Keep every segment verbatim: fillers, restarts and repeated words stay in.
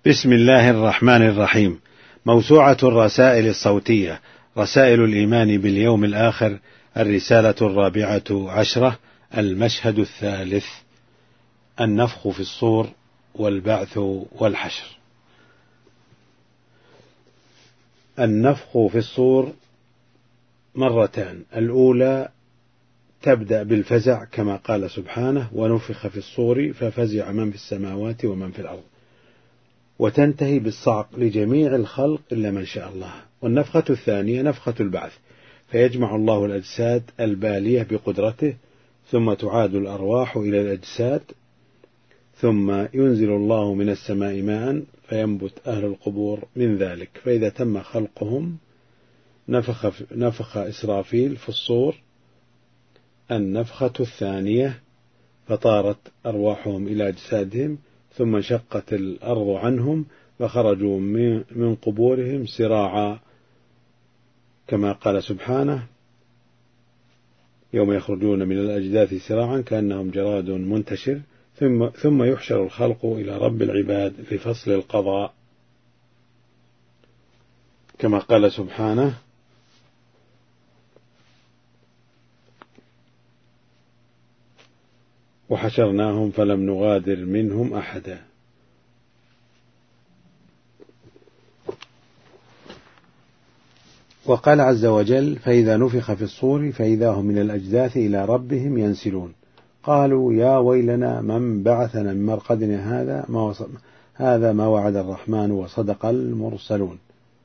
بسم الله الرحمن الرحيم. موسوعة الرسائل الصوتية، رسائل الإيمان باليوم الآخر، الرسالة الرابعة عشرة، المشهد الثالث، النفخ في الصور والبعث والحشر. النفخ في الصور مرتان، الأولى تبدأ بالفزع كما قال سبحانه: ونفخ في الصور ففزع من في السماوات ومن في الأرض، وتنتهي بالصعق لجميع الخلق إلا من شاء الله. والنفخة الثانية نفخة البعث، فيجمع الله الأجساد البالية بقدرته، ثم تعاد الأرواح إلى الأجساد، ثم ينزل الله من السماء ماء فينبت أهل القبور من ذلك، فإذا تم خلقهم نفخ, نفخ إسرافيل في الصور النفخة الثانية، فطارت أرواحهم إلى أجسادهم، ثم انشقت الأرض عنهم فخرجوا من قبورهم سراعا، كما قال سبحانه: يوم يخرجون من الأجداث سراعا كأنهم جراد منتشر، ثم, ثم يحشر الخلق إلى رب العباد لفصل القضاء، كما قال سبحانه: وحشرناهم فلم نغادر منهم أحدا. وقال عز وجل: فإذا نفخ في الصور فإذا هم من الأجداث إلى ربهم ينسلون، قالوا يا ويلنا من بعثنا من مرقدنا هذا ما, هذا ما وعد الرحمن وصدق المرسلون.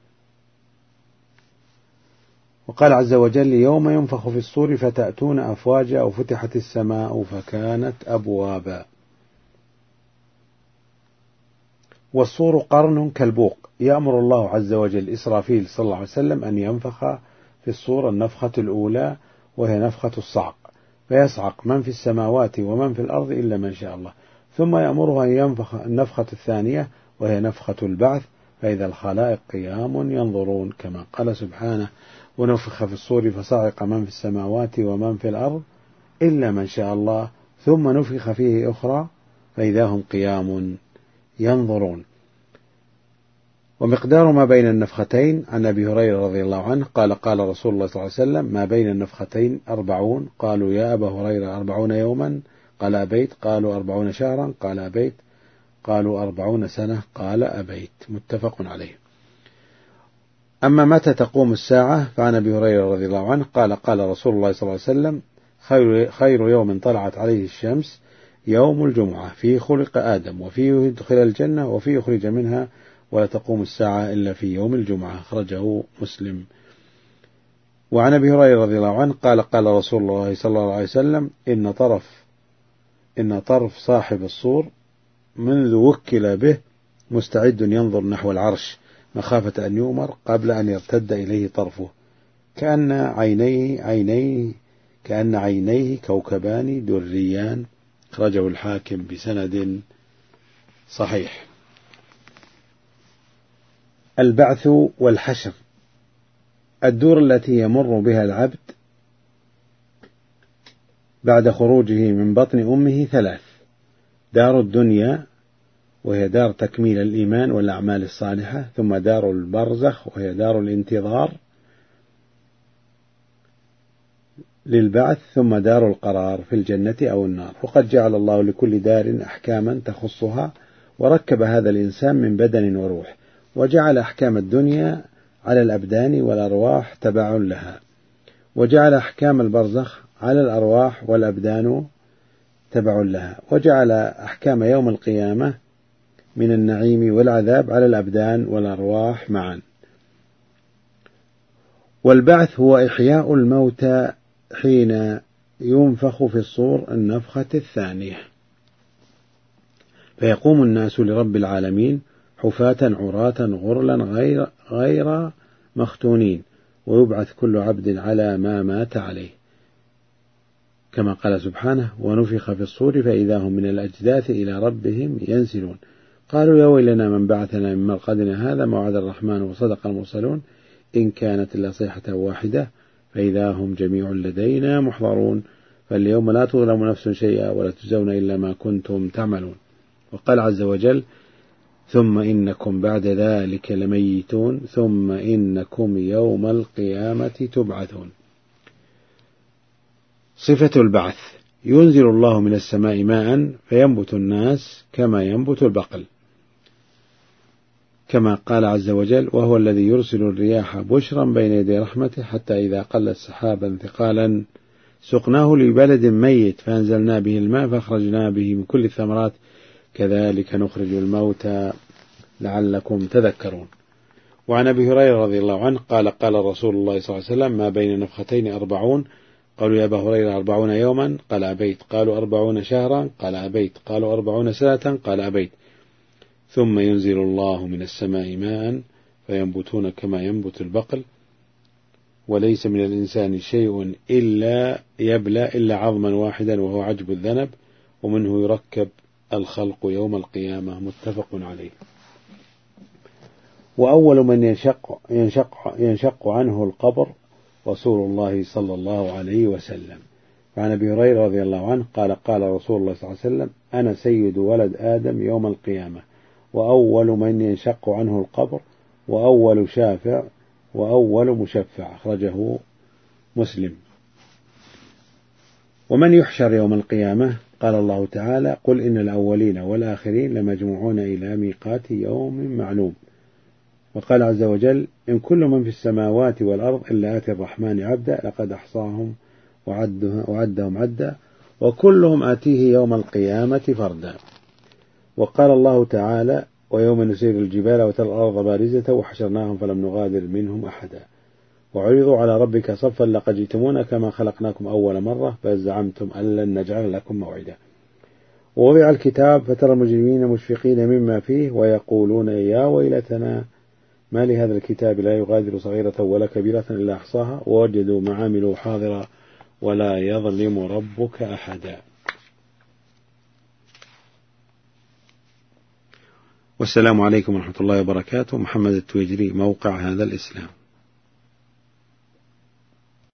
وقال عز وجل: يوم ينفخ في الصور فتأتون أفواجا وفتحت السماء فكانت أبوابا. والصور قرن كالبوق، يأمر الله عز وجل إسرافيل صلى الله عليه وسلم أن ينفخ في الصور النفخة الأولى، وهي نفخة الصعق، فيصعق من في السماوات ومن في الأرض إلا من شاء الله، ثم يأمره أن ينفخ النفخة الثانية وهي نفخة البعث، فإذا الخلائق قيام ينظرون، كما قال سبحانه: ونفخ في الصور فصعق من في السماوات ومن في الأرض إلا من شاء الله، ثم نفخ فيه أخرى فإذا هم قيام ينظرون. ومقدار ما بين النفختين عن أبي هريرة رضي الله عنه قال: قال رسول الله صلى الله عليه وسلم: ما بين النفختين أربعون. قالوا يا أبا هريرة أربعون يوما؟ قال أبيت. قالوا أربعون شهرا؟ قال أبيت. قالوا أربعون سنة؟ قال أبيت. متفق عليه. أما متى تقوم الساعة فعن أبي هريرة رضي الله عنه قال: قال رسول الله صلى الله عليه وسلم: خير, خير يوم طلعت عليه الشمس يوم الجمعة، فيه خلق آدم، وفيه يدخل الجنة، وفيه يخرج منها، ولا تقوم الساعة إلا في يوم الجمعة. أخرجه مسلم. وعن أبي هريرة رضي الله عنه قال: قال رسول الله صلى الله عليه وسلم: إن طرف إن طرف صاحب الصور منذ وكل به مستعد ينظر نحو العرش مخافة أن يؤمر قبل أن يرتد إليه طرفه، كأن عينيه عينيه كأن عينيه كوكبان دريان. أخرجه الحاكم بسند صحيح. البعث والحشر، الدور التي يمر بها العبد بعد خروجه من بطن أمه ثلاث: دار الدنيا وهي دار تكميل الإيمان والأعمال الصالحة، ثم دار البرزخ وهي دار الانتظار للبعث، ثم دار القرار في الجنة أو النار. وقد جعل الله لكل دار أحكاما تخصها، وركب هذا الإنسان من بدن وروح، وجعل أحكام الدنيا على الأبدان والأرواح تبع لها، وجعل أحكام البرزخ على الأرواح والأبدان تبع لها، وجعل أحكام يوم القيامة من النعيم والعذاب على الأبدان والأرواح معا. والبعث هو إحياء الموتى حين ينفخ في الصور النفخة الثانية، فيقوم الناس لرب العالمين حفاة عراة غرلا غير, غير مختونين، ويبعث كل عبد على ما مات عليه، كما قال سبحانه: ونفخ في الصور فإذا هم من الأجداث إلى ربهم ينسلون، قالوا يا ويلنا من بعثنا من مرقدنا هذا ما وعد الرحمن وصدق المرسلون، إن كانت إلا صيحة واحدة فإذا هم جميع لدينا محضرون، فاليوم لا تظلم نفس شيئا ولا تجزون إلا ما كنتم تعملون. وقال عز وجل: ثم إنكم بعد ذلك لميتون ثم إنكم يوم القيامة تبعثون. صفة البعث: ينزل الله من السماء ماء فينبت الناس كما ينبت البقل، كما قال عز وجل: وهو الذي يرسل الرياح بشرا بين يدي رحمته حتى إذا قلت سحابا ثقالا سقناه لبلد ميت فأنزلنا به الماء فأخرجنا به من كل الثمرات كذلك نخرج الموتى لعلكم تذكرون. وعن أبي هريرة رضي الله عنه قال: قال رسول الله صلى الله عليه وسلم: ما بين نفختين أربعون. قالوا: يا أبا هريرة أربعون يوما؟ قال: أبيت. قالوا: أربعون شهرا؟ قال: أبيت. قالوا: أربعون سنة؟ قال: أبيت. ثم ينزل الله من السماء ماء فينبتون كما ينبت البقل، وليس من الإنسان شيء إلا يبلى إلا عظما واحدا وهو عجب الذنب، ومنه يركب الخلق يوم القيامة. متفق عليه. وأول من ينشق, ينشق, ينشق عنه القبر رسول الله صلى الله عليه وسلم. وعن أبي هريرة رضي الله عنه قال: قال رسول الله صلى الله عليه وسلم: أنا سيد ولد آدم يوم القيامة، وأول من ينشق عنه القبر، وأول شافع، وأول مشفع. أخرجه مسلم. ومن يحشر يوم القيامة؟ قال الله تعالى: قل إن الأولين والآخرين لمجموعون إلى ميقات يوم معلوم. وقال عز وجل: إن كل من في السماوات والأرض إلا آتي الرحمن عبدا لقد أحصاهم وعدهم عدا وكلهم آتيه يوم القيامة فردا. وقال الله تعالى: ويوم نسير الجبال وترى الأرض بارزة وحشرناهم فلم نغادر منهم أحدا وعرضوا على ربك صفا لقد جئتمونا كما خلقناكم أول مرة بل زعمتم أن لن نجعل لكم موعدا. ووضع الكتاب فترى المجرمين مشفقين مما فيه ويقولون يا ويلتنا ما لهذا الكتاب لا يغادر صغيرة ولا كبيرة إلا أحصاها ووجدوا ما عملوا حاضرا ولا يظلم ربك أحدا. والسلام عليكم ورحمة الله وبركاته. محمد التويجري، موقع هذا الإسلام.